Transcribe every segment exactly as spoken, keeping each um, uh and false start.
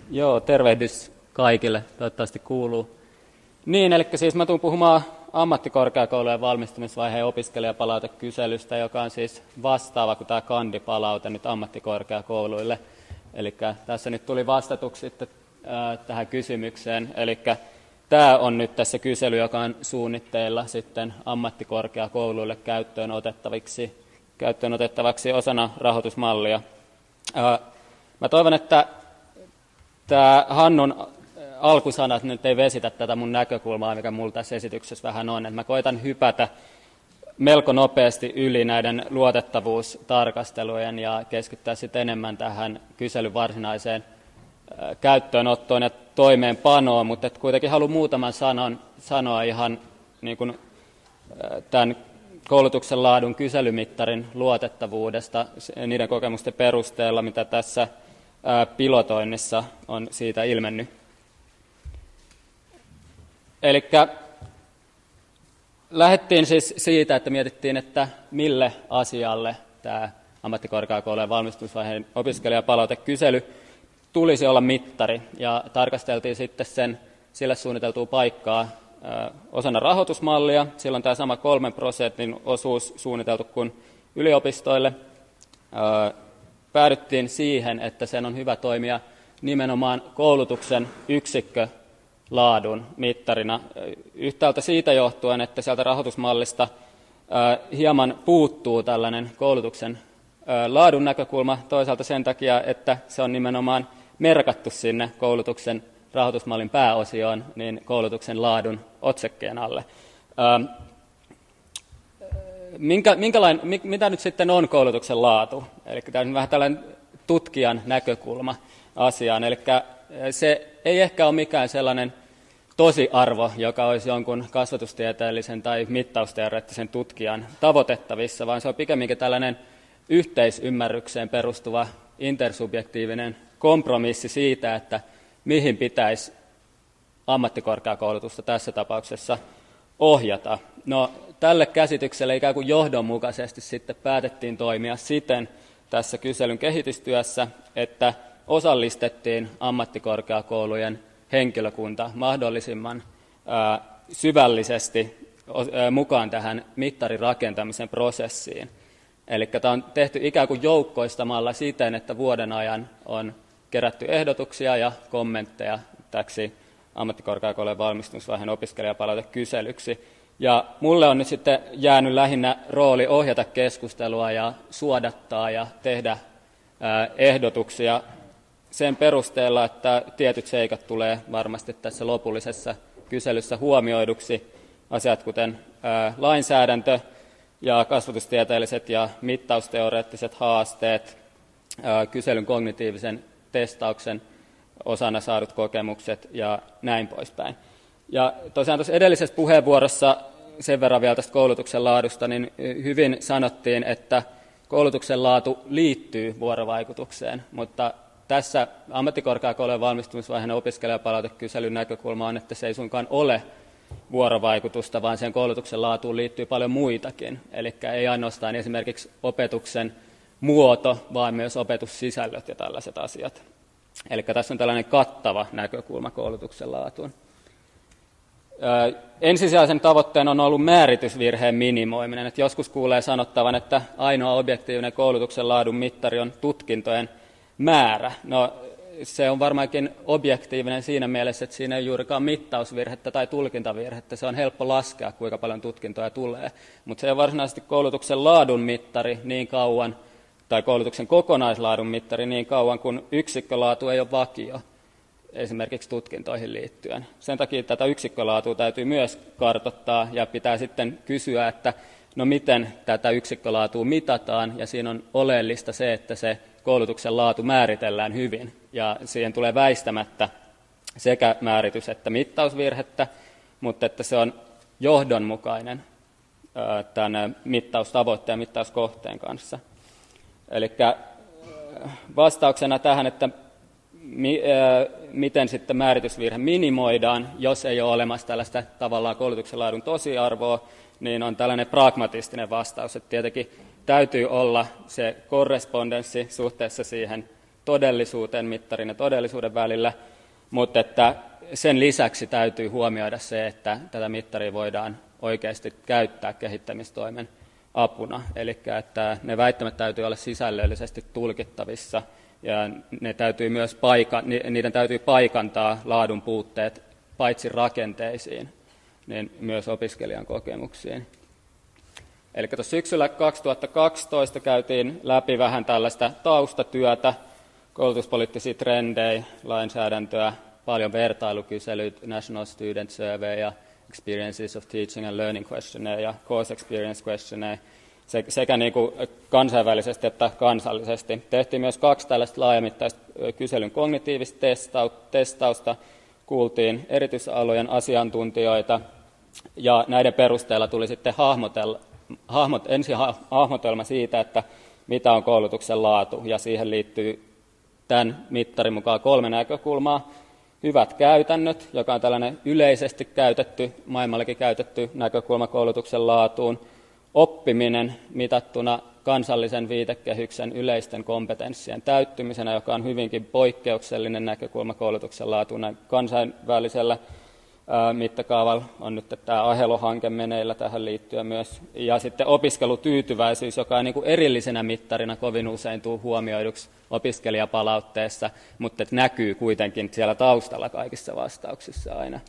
Joo, tervehdys kaikille, toivottavasti kuuluu. Niin, eli siis mä tuun puhumaan ammattikorkeakoulujen valmistumisvaiheen opiskelijapalautekyselystä, joka on siis vastaava kuin tämä kandipalaute nyt ammattikorkeakouluille. Eli tässä nyt tuli vastatuksi sitten äh, tähän kysymykseen, eli tämä on nyt tässä kysely, joka on suunnitteilla sitten ammattikorkeakouluille käyttöön otettaviksi, käyttöön otettavaksi osana rahoitusmallia. Äh, mä toivon, että tämä Hannun alkusanat nyt ei vesitä tätä mun näkökulmaa, mikä mulla tässä esityksessä vähän on. Et mä koitan hypätä melko nopeasti yli näiden luotettavuustarkastelujen ja keskittää sitten enemmän tähän kyselyn varsinaiseen käyttöönottoon ja toimeenpanoon, mutta et kuitenkin haluan muutaman sanan sanoa ihan niin kuin tämän koulutuksen laadun kyselymittarin luotettavuudesta niiden kokemusten perusteella, mitä tässä pilotoinnissa on siitä ilmennyt. Eli lähdettiin siis siitä, että mietittiin, että mille asialle tämä ammattikorkeakoulujen valmistumisvaiheen opiskelijapalautekysely tulisi olla mittari, ja tarkasteltiin sitten sen sille suunniteltua paikkaa ö, osana rahoitusmallia. Silloin tämä sama kolmen prosentin osuus suunniteltu kuin yliopistoille. Ö, päädyttiin siihen, että sen on hyvä toimia nimenomaan koulutuksen yksikkölaadun mittarina. Yhtäältä siitä johtuen, että sieltä rahoitusmallista hieman puuttuu tällainen koulutuksen laadun näkökulma, toisaalta sen takia, että se on nimenomaan merkattu sinne koulutuksen rahoitusmallin pääosioon, niin koulutuksen laadun otsakkeen alle. Minkä, minkälainen, mitä nyt sitten on koulutuksen laatu? Eli tämä on vähän tällainen tutkijan näkökulma asiaan. Eli se ei ehkä ole mikään sellainen tosiarvo, joka olisi jonkun kasvatustieteellisen tai mittausteoreettisen tutkijan tavoitettavissa, vaan se on pikemminkin tällainen yhteisymmärrykseen perustuva intersubjektiivinen kompromissi siitä, että mihin pitäisi ammattikorkeakoulutusta tässä tapauksessa ohjata. No, tälle käsitykselle ikään kuin johdonmukaisesti sitten päätettiin toimia siten tässä kyselyn kehitystyössä, että osallistettiin ammattikorkeakoulujen henkilökunta mahdollisimman ää, syvällisesti ää, mukaan tähän mittarin rakentamisen prosessiin. Eli tämä on tehty ikään kuin joukkoistamalla siten, että vuoden ajan on kerätty ehdotuksia ja kommentteja täksi ammattikorkeakoulujen valmistumisvaiheen opiskelijapalautekyselyksi. Ja mulle on nyt sitten jäänyt lähinnä rooli ohjata keskustelua ja suodattaa ja tehdä ää, ehdotuksia sen perusteella, että tietyt seikat tulee varmasti tässä lopullisessa kyselyssä huomioiduksi. Asiat kuten ää, lainsäädäntö ja kasvatustieteelliset ja mittausteoreettiset haasteet, ää, kyselyn kognitiivisen testauksen osana saadut kokemukset ja näin poispäin. Ja tosiaan tuossa edellisessä puheenvuorossa sen verran vielä tästä koulutuksen laadusta, niin hyvin sanottiin, että koulutuksen laatu liittyy vuorovaikutukseen, mutta tässä ammattikorkeakoulujen valmistumisvaiheen opiskelijapalautekyselyn näkökulma on, että se ei suinkaan ole vuorovaikutusta, vaan sen koulutuksen laatuun liittyy paljon muitakin. Eli ei ainoastaan esimerkiksi opetuksen muoto, vaan myös opetussisällöt ja tällaiset asiat. Eli tässä on tällainen kattava näkökulma koulutuksen laatuun. Ö, ensisijaisen tavoitteena on ollut määritysvirheen minimoiminen. Et joskus kuulee sanottavan, että ainoa objektiivinen koulutuksen laadun mittari on tutkintojen määrä. No, se on varmaankin objektiivinen siinä mielessä, että siinä ei juurikaan mittausvirhettä tai tulkintavirhettä. Se on helppo laskea, kuinka paljon tutkintoja tulee. Mutta se on varsinaisesti koulutuksen laadun mittari niin kauan, tai koulutuksen kokonaislaadun mittari niin kauan, kun yksikkölaatu ei ole vakio, esimerkiksi tutkintoihin liittyen. Sen takia tätä yksikkölaatua täytyy myös kartoittaa ja pitää sitten kysyä, että no miten tätä yksikkölaatua mitataan, ja siinä on oleellista se, että se koulutuksen laatu määritellään hyvin, ja siihen tulee väistämättä sekä määritys- että mittausvirhettä, mutta että se on johdonmukainen tämän mittaustavoitteen ja mittauskohteen kanssa. Eli vastauksena tähän, että mi, ää, miten sitten määritysvirhe minimoidaan, jos ei ole olemassa tällaista tavallaan koulutuksen laadun tosiarvoa, niin on tällainen pragmatistinen vastaus, että tietenkin täytyy olla se korrespondenssi suhteessa siihen todellisuuteen mittarin ja todellisuuden välillä, mutta että sen lisäksi täytyy huomioida se, että tätä mittaria voidaan oikeasti käyttää kehittämistoimen apuna. Eli että ne väittämät täytyy olla sisällöllisesti tulkittavissa ja ne täytyy myös paika, niiden täytyy paikantaa laadun puutteet paitsi rakenteisiin, niin myös opiskelijan kokemuksiin. Eli tuossa syksyllä kaksituhattakaksitoista käytiin läpi vähän tällaista taustatyötä, koulutuspoliittisia trendejä, lainsäädäntöä, paljon vertailukyselyitä, National Student Survey ja Experiences of Teaching and Learning Questionnaire ja Course Experience Questionnaire, sekä niin kuin kansainvälisesti että kansallisesti. Tehtiin myös kaksi tällaista laajamittaista kyselyn kognitiivista testausta, kuultiin erityisalojen asiantuntijoita, ja näiden perusteella tuli sitten hahmotella, hahmot, ensin hahmotelma siitä, että mitä on koulutuksen laatu, ja siihen liittyy tämän mittarin mukaan kolme näkökulmaa. Hyvät käytännöt, joka on tällainen yleisesti käytetty, maailmallakin käytetty näkökulma koulutuksen laatuun. Oppiminen mitattuna kansallisen viitekehyksen yleisten kompetenssien täyttymisenä, joka on hyvinkin poikkeuksellinen näkökulma koulutuksen laatuun kansainvälisellä ää, mittakaavalla. On nyt tämä Ahelo-hanke meneillä tähän liittyen myös. Ja sitten opiskelutyytyväisyys, joka on niin kuin erillisenä mittarina kovin usein tuu huomioiduksi opiskelijapalautteessa, mutta näkyy kuitenkin siellä taustalla kaikissa vastauksissa aina.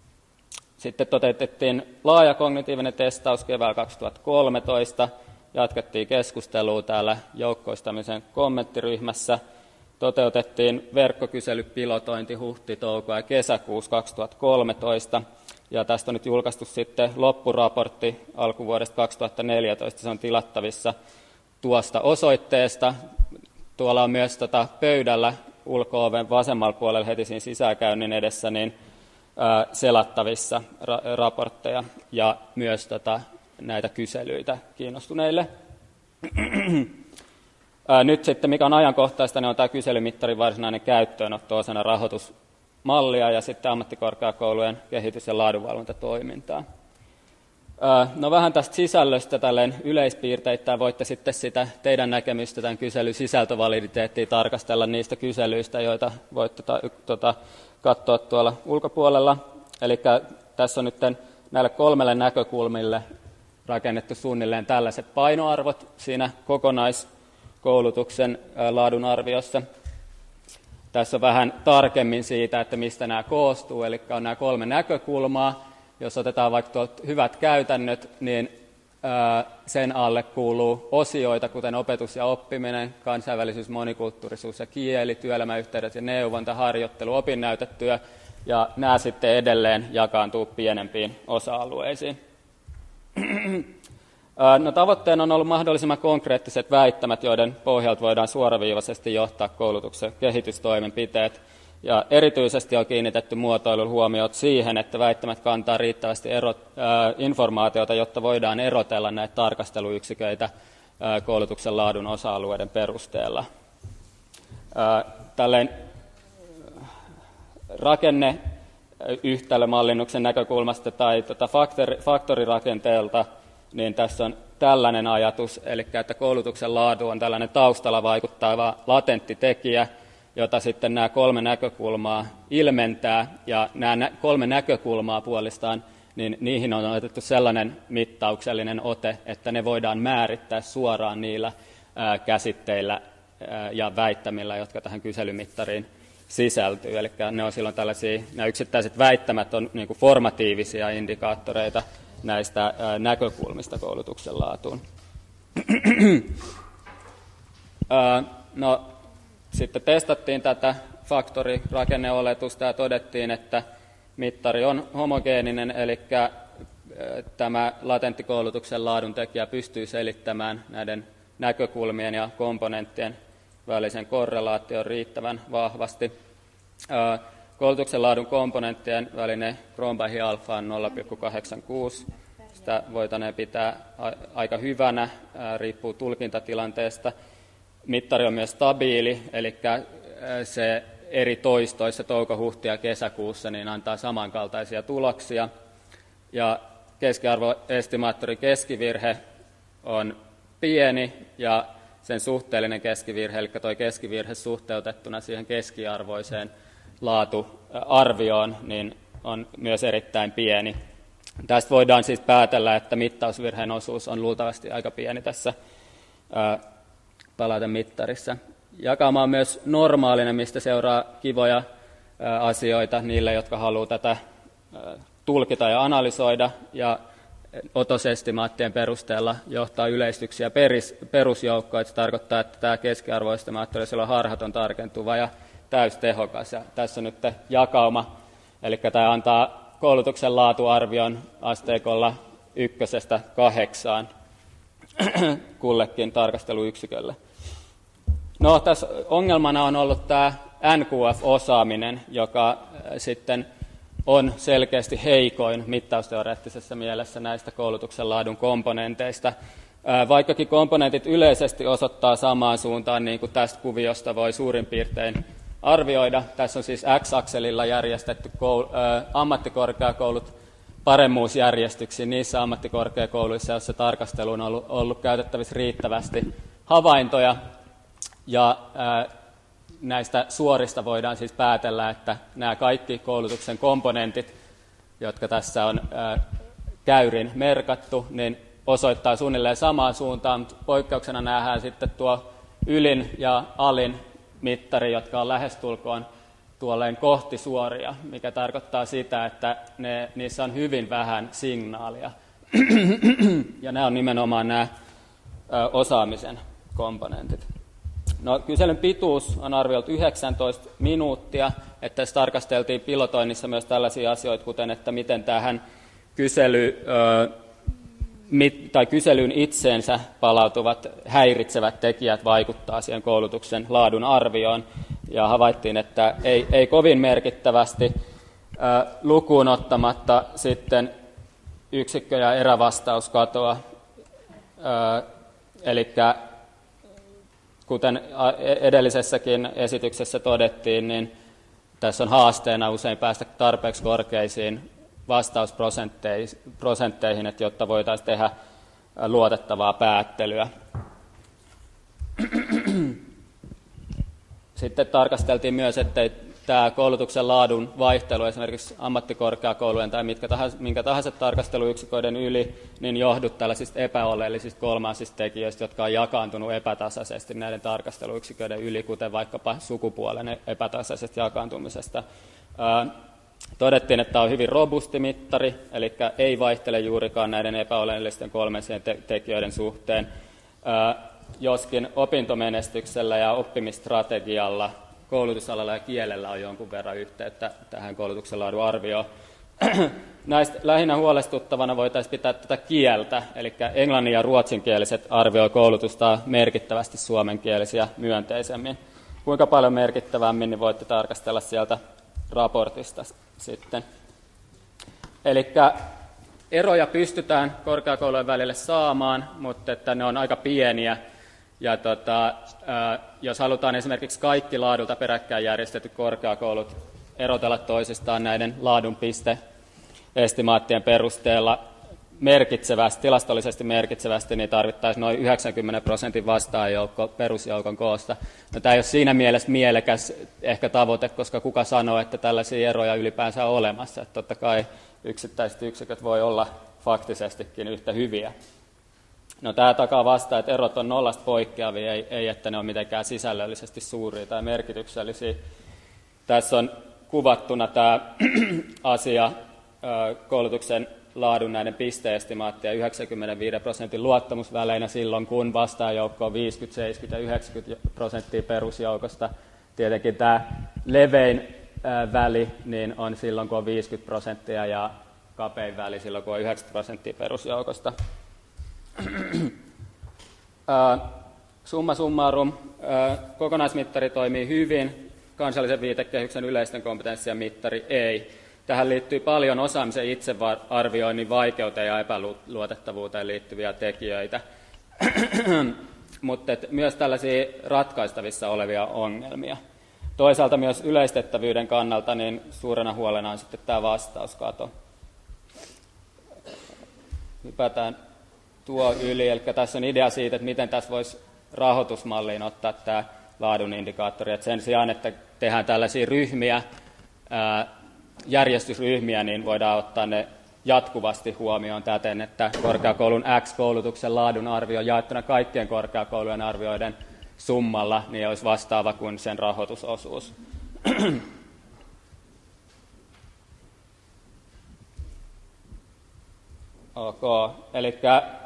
Sitten toteutettiin laaja kognitiivinen testaus keväällä kaksituhattakolmetoista, jatkettiin keskustelua täällä joukkoistamisen kommenttiryhmässä, toteutettiin verkkokyselypilotointi huhti, touko ja kesäkuussa kaksituhattakolmetoista, ja tästä on nyt julkaistu sitten loppuraportti alkuvuodesta kaksituhattaneljätoista, se on tilattavissa tuosta osoitteesta. Tuolla on myös tota pöydällä ulko-oven vasemmalla puolella heti siinä sisäänkäynnin edessä niin ää, selattavissa ra- raportteja ja myös tota, näitä kyselyitä kiinnostuneille. ää, nyt sitten, mikä on ajankohtaista, niin on tämä kyselymittarin varsinainen käyttöönotto osana rahoitusmallia ja sitten ammattikorkeakoulujen kehitys- ja laadunvalvontatoimintaa. No vähän tästä sisällöstä tälleen yleispiirteittäin voitte sitten sitä teidän näkemystä tämän kyselyn sisältövaliditeettia tarkastella niistä kyselyistä, joita voitte ta, tota, katsoa tuolla ulkopuolella. Eli tässä on nyt näille kolmelle näkökulmille rakennettu suunnilleen tällaiset painoarvot siinä kokonaiskoulutuksen laadun arviossa. Tässä on vähän tarkemmin siitä, että mistä nämä koostuu, eli on nämä kolme näkökulmaa. Jos otetaan vaikka tuolta hyvät käytännöt, niin sen alle kuuluu osioita, kuten opetus ja oppiminen, kansainvälisyys, monikulttuurisuus ja kieli, työelämäyhteydet ja neuvonta, harjoittelu, opinnäytetyö, ja nämä sitten edelleen jakaantuu pienempiin osa-alueisiin. No, tavoitteena on ollut mahdollisimman konkreettiset väittämät, joiden pohjalta voidaan suoraviivaisesti johtaa koulutuksen kehitystoimenpiteet. Ja erityisesti on kiinnitetty muotoilun huomiot siihen, että väittämät kantaa riittävästi erot, ää, informaatiota, jotta voidaan erotella näitä tarkasteluyksiköitä ää, koulutuksen laadun osa-alueiden perusteella. Ää, tälleen rakenneyhtälömallinnuksen näkökulmasta tai tota faktori, faktorirakenteelta, niin tässä on tällainen ajatus, eli että koulutuksen laatu on tällainen taustalla vaikuttava latentti tekijä, jota sitten nämä kolme näkökulmaa ilmentää, ja nämä kolme näkökulmaa puolestaan, niin niihin on otettu sellainen mittauksellinen ote, että ne voidaan määrittää suoraan niillä ää, käsitteillä ää, ja väittämillä, jotka tähän kyselymittariin sisältyy. Eli ne on silloin tällaisia, nämä yksittäiset väittämät on niin kuin formatiivisia indikaattoreita näistä ää, näkökulmista koulutuksen laatuun. ää, no, Sitten testattiin tätä faktorirakenneoletusta ja todettiin, että mittari on homogeeninen, eli tämä latenttikoulutuksen laadun tekijä pystyy selittämään näiden näkökulmien ja komponenttien välisen korrelaation riittävän vahvasti. Koulutuksen laadun komponenttien välinen Cronbach-alfa on nolla pilkku kahdeksankymmentäkuusi. Sitä voitaneen pitää aika hyvänä, riippuu tulkintatilanteesta. Mittari on myös stabiili, eli se eri toistoissa touko, huhti ja kesäkuussa niin antaa samankaltaisia tuloksia. Ja keskiarvoestimaattorin keskivirhe on pieni ja sen suhteellinen keskivirhe, eli tuo keskivirhe suhteutettuna siihen keskiarvoiseen laatuarvioon, niin on myös erittäin pieni. Tästä voidaan siis päätellä, että mittausvirheen osuus on luultavasti aika pieni tässä palautemittarissa. Jakauma on myös normaalinen, mistä seuraa kivoja asioita niille, jotka haluaa tätä tulkita ja analysoida, ja otosestimaattien perusteella johtaa yleistyksiä perusjoukkoon. Se tarkoittaa, että tämä keskiarvoestimaattori on harhaton, tarkentuva ja täystehokas. Ja tässä on nyt jakauma, eli tämä antaa koulutuksen laatuarvion asteikolla ykkösestä kahdeksaan kullekin tarkasteluyksikölle. No, tässä ongelmana on ollut tämä N Q F-osaaminen, joka sitten on selkeästi heikoin mittausteoreettisessa mielessä näistä koulutuksen laadun komponenteista. Vaikkakin komponentit yleisesti osoittaa samaan suuntaan, niin kuin tästä kuviosta voi suurin piirtein arvioida. Tässä on siis X-akselilla järjestetty koul- ä, ammattikorkeakoulut paremmuusjärjestyksiin niissä ammattikorkeakouluissa, joissa tarkastelu on ollut, ollut käytettävissä riittävästi havaintoja. Ja ä, näistä suorista voidaan siis päätellä, että nämä kaikki koulutuksen komponentit, jotka tässä on ä, käyrin merkattu, niin osoittaa suunnilleen samaan suuntaan, mutta poikkeuksena nähdään sitten tuo ylin ja alin mittari, jotka on lähestulkoon tuolleen kohti suoria, mikä tarkoittaa sitä, että ne, niissä on hyvin vähän signaalia. Ja nämä on nimenomaan nämä ö, osaamisen komponentit. No, kyselyn pituus on arviolta yhdeksäntoista minuuttia, että tässä tarkasteltiin pilotoinnissa myös tällaisia asioita, kuten että miten tähän kysely, ö, mit, tai kyselyyn itseensä palautuvat häiritsevät tekijät vaikuttaa siihen koulutuksen laadun arvioon. Ja havaittiin, että ei, ei kovin merkittävästi ö, lukuun ottamatta sitten yksikkö- ja erävastauskatoa. Ö, eli kuten edellisessäkin esityksessä todettiin, niin tässä on haasteena usein päästä tarpeeksi korkeisiin vastausprosentteihin, että jotta voitaisiin tehdä luotettavaa päättelyä. Sitten tarkasteltiin myös, ettei tämä koulutuksen laadun vaihtelu esimerkiksi ammattikorkeakoulujen tai mitkä tahansa, minkä tahansa tarkasteluyksiköiden yli, niin johdu tällaisista epäoleellisista kolmansista tekijöistä, jotka on jakaantunut epätasaisesti näiden tarkasteluyksiköiden yli, kuten vaikkapa sukupuolen epätasaisesta jakaantumisesta. Todettiin, että tämä on hyvin robusti mittari, eli ei vaihtele juurikaan näiden epäoleellisten kolmansien te- tekijöiden suhteen, joskin opintomenestyksellä ja oppimistrategialla, koulutusalalla ja kielellä on jonkun verran yhteyttä tähän koulutuksen laadun arvioon. Näistä lähinnä huolestuttavana voitaisiin pitää tätä kieltä, eli englannin- ja ruotsinkieliset arvioi koulutusta merkittävästi suomenkielisiä myönteisemmin. Kuinka paljon merkittävämmin, niin voitte tarkastella sieltä raportista sitten. Eli eroja pystytään korkeakoulujen välille saamaan, mutta että ne on aika pieniä. Ja tota, jos halutaan esimerkiksi kaikki laadulta peräkkäin järjestetyt korkeakoulut erotella toisistaan näiden laadun pisteestimaattien perusteella merkitsevästi, tilastollisesti merkitsevästi, niin tarvittaisiin noin yhdeksänkymmentä prosentin vastaajoukko perusjoukon koosta. No, tämä ei ole siinä mielessä mielekäs ehkä tavoite, koska kuka sanoo, että tällaisia eroja ylipäänsä on olemassa. Että totta kai yksittäiset yksiköt voi olla faktisestikin yhtä hyviä. No, tämä takaa vastaan, että erot on nollasta poikkeavia, ei, ei että ne on mitenkään sisällöllisesti suuria tai merkityksellisiä. Tässä on kuvattuna tämä asia koulutuksen laadun näiden pisteestimaattia yhdeksänkymmentäviisi prosentin luottamusväleinä silloin, kun vastaajoukko on viisikymmentä, seitsemänkymmentä ja yhdeksänkymmentä prosenttia perusjoukosta. Tietenkin tämä levein väli niin on silloin, kun on viisikymmentä prosenttia ja kapein väli silloin, kun on yhdeksänkymmentä prosenttia perusjoukosta. Summa summarum, kokonaismittari toimii hyvin, kansallisen viitekehyksen yleisten kompetenssien mittari ei. Tähän liittyy paljon osaamisen itsearvioinnin vaikeuteen ja epäluotettavuuteen liittyviä tekijöitä, mutta myös tällaisia ratkaistavissa olevia ongelmia. Toisaalta myös yleistettävyyden kannalta niin suurena huolena on sitten tämä vastauskato. Hypätään tuo yli, eli tässä on idea siitä, että miten tässä voisi rahoitusmalliin ottaa tämä laadun indikaattori. Et sen sijaan, että tehdään tällaisia ryhmiä, ää, järjestysryhmiä, niin voidaan ottaa ne jatkuvasti huomioon täten, että korkeakoulun X-koulutuksen laadun arvio jaettuna kaikkien korkeakoulujen arvioiden summalla niin olisi vastaava kuin sen rahoitusosuus. Ok, eli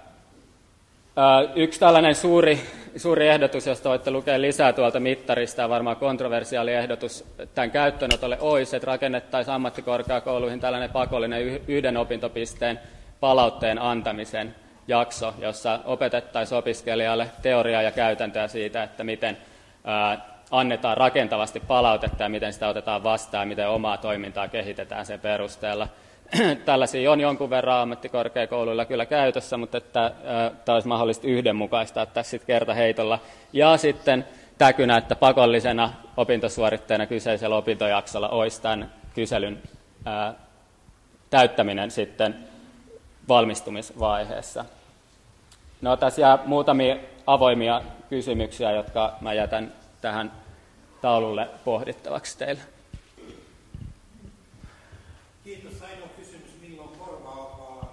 yksi tällainen suuri, suuri ehdotus, josta voitte lukea lisää tuolta mittarista, ja varmaan kontroversiaali ehdotus tämän käyttöönotolle olisi, että rakennettaisiin ammattikorkeakouluihin tällainen pakollinen yhden opintopisteen palautteen antamisen jakso, jossa opetettaisiin opiskelijalle teoriaa ja käytäntöä siitä, että miten annetaan rakentavasti palautetta ja miten sitä otetaan vastaan ja miten omaa toimintaa kehitetään sen perusteella. Tällaisia on jonkun verran ammattikorkeakouluilla kyllä käytössä, mutta että tämä olisi mahdollista yhdenmukaistaa tässä sitten kertaheitolla. Ja sitten täkynä, että pakollisena opintosuoritteena kyseisellä opintojaksolla olisi tämän kyselyn ää, täyttäminen sitten valmistumisvaiheessa. No, tässä jää muutamia avoimia kysymyksiä, jotka mä jätän tähän taululle pohdittavaksi teille. Kiitos. Ainoa kysymys, milloin korvaavaa?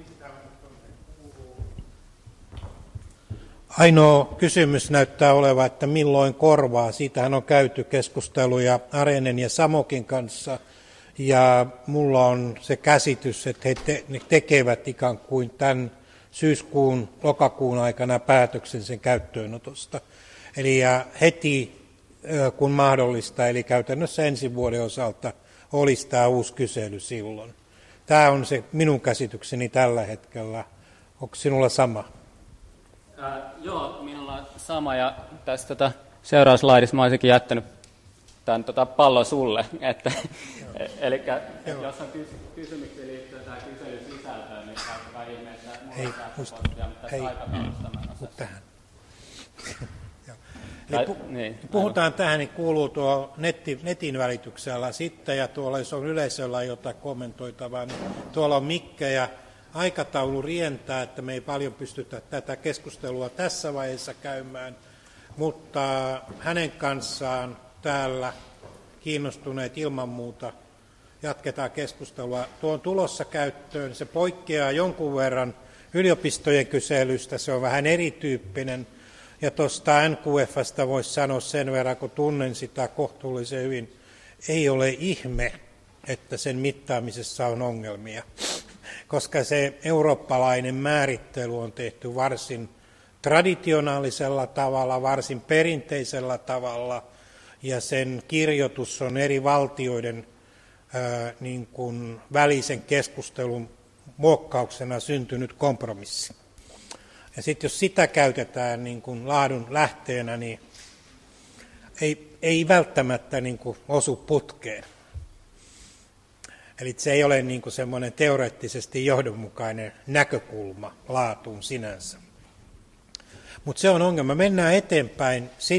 Ainoa kysymys näyttää olevan, että milloin korvaa. Siitähän on käyty keskusteluja Arenen ja Samokin kanssa. Ja mulla on se käsitys, että he te- ne tekevät ikään kuin tämän syyskuun, lokakuun aikana päätöksen sen käyttöönotosta. Eli ja heti kun mahdollista, eli käytännössä ensi vuoden osalta, olisi tämä uusi kysely silloin. Tämä on se minun käsitykseni tällä hetkellä. Onko sinulla sama? Äh, joo, minulla on sama, ja tässä tota, seuraavassa slaidissa mä olisinkin jättänyt tämän tota, pallon sulle. Että, eli jos on kys- kysymyksiä liittyen tähän kyselyn sisältöön, niin kaikkein ihmeessä mulla on sähköpostia, mutta tässä aikataulusta mä en tähän. Tai, pu- niin, puhutaan tähän, niin kuuluu tuo netti, netin välityksellä sitten, ja tuolla jos on yleisöllä jotain kommentoitavaa, niin tuolla on mikkejä. Aikataulu rientää, että me ei paljon pystytä tätä keskustelua tässä vaiheessa käymään, mutta hänen kanssaan täällä kiinnostuneet ilman muuta jatketaan keskustelua. Tuo on tulossa käyttöön, se poikkeaa jonkun verran yliopistojen kyselystä, se on vähän erityyppinen. Ja tuosta N Q F:stä voisi sanoa sen verran, kun tunnen sitä kohtuullisen hyvin, ei ole ihme, että sen mittaamisessa on ongelmia, koska se eurooppalainen määrittely on tehty varsin traditionaalisella tavalla, varsin perinteisellä tavalla, ja sen kirjoitus on eri valtioiden ää, niin kuin välisen keskustelun muokkauksena syntynyt kompromissi. Ja sitten jos sitä käytetään niin kuin laadun lähteenä, niin ei, ei välttämättä niin kuin osu putkeen. Eli se ei ole niin kuin semmoinen teoreettisesti johdonmukainen näkökulma laatuun sinänsä. Mutta se on ongelma. Mennään eteenpäin.